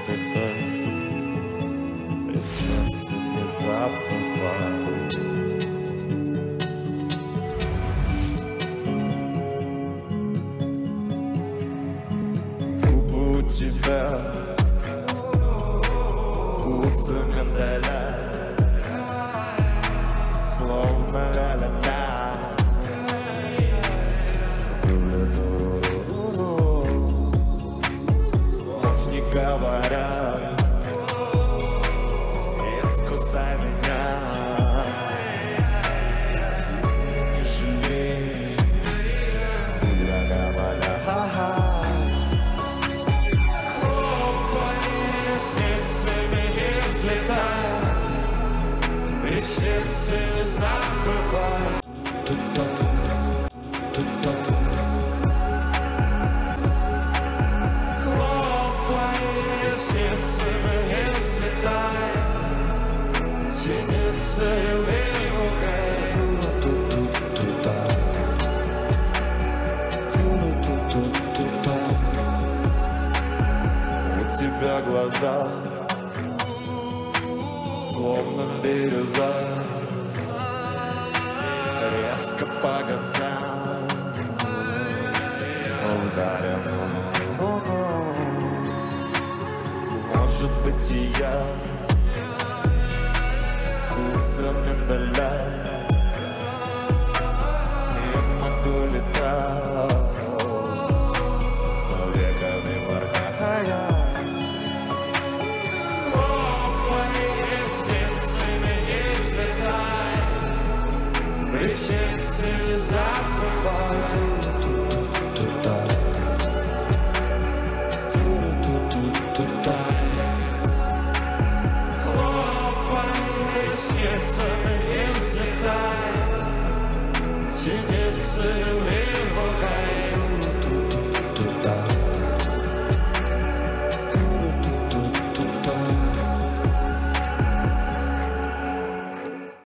цветы, ресницы не забывай. Губы у тебя вкусы миндаля, словно ля-ля-ля. Слов не говоря, искусай меня, сильно не жалей. Ля-ля-ля-ля, ха-ха. Хлопай ресницами и взлетай, ресницы не забывай. У тебя глаза словно бирюза, резко погасят, ударим. Может быть и я вкусом миндаля не могу летать, но веками порхая. Хлопай ресницами и взлетай, ресницы не забывай. Ресницами и взлетай, синицы.